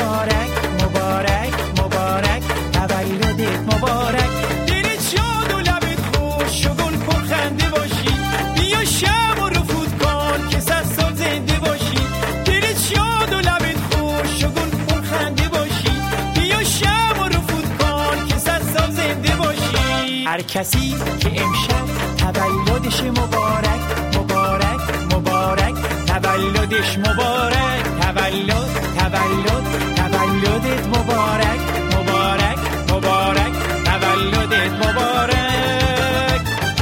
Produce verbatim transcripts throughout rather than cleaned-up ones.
مبارک مبارک مبارک، تولدت مبارک. دلت شاد و لبت خوش و گل پرخنده باشی، بیا شب و رفود کن که صد سال زنده باشی. دلت شاد و لبت خوش و گل پرخنده باشی، بیا شب و رفود کن که صد سال زنده باشی. هر کسی که امشب تولدش مبارک مبارک مبارک، تولدش مبارک، تولد تولد تولدت مبارک مبارک مبارک، تولدت مبارک.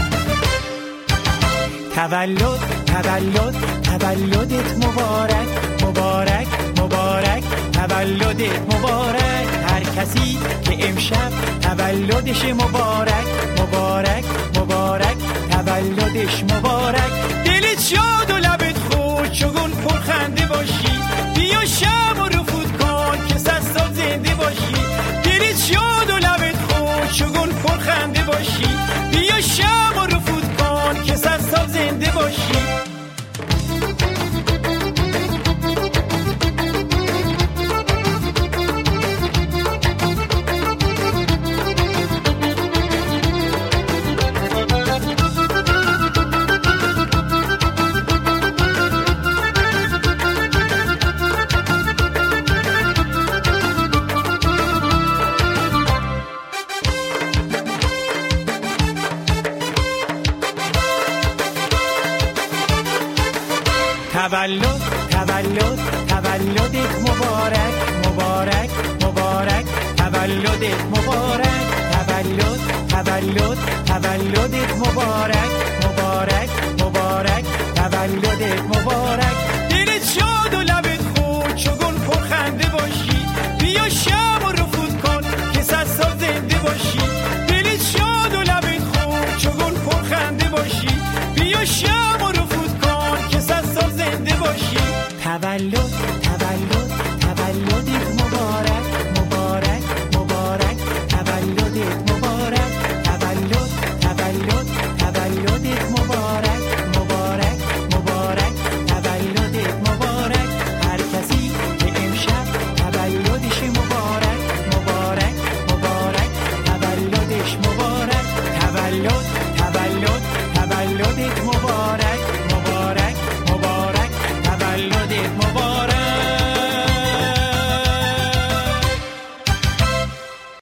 تولد تولد تولدت مبارک مبارک مبارک، تولدت مبارک. هر کسی که امشب تولدش مبارک مبارک مبارک، تولدش مبارک. دلت شاد و لبت خوش و گل پرخنده باشی، بیا شب و رفود کن که صد سال زنده باشی. دلت شاد و لبت خوش و گل پرخنده باشی، بیا شب و رفود کن که صد سال زنده باشی. تولد تولد تولدت مبارک مبارک مبارک، تولدت مبارک. تولد تولد تولدت مبارک مبارک مبارک، تولدت مبارک. دلت شاد و لبت خوش و گل پرخنده باشی، بیا شب و رفود کن که صد سال زنده باشی. دلت شاد و لبت خوش و گل پرخنده باشی، بیا شب و رفود کن که صد سال زنده باشی. تولد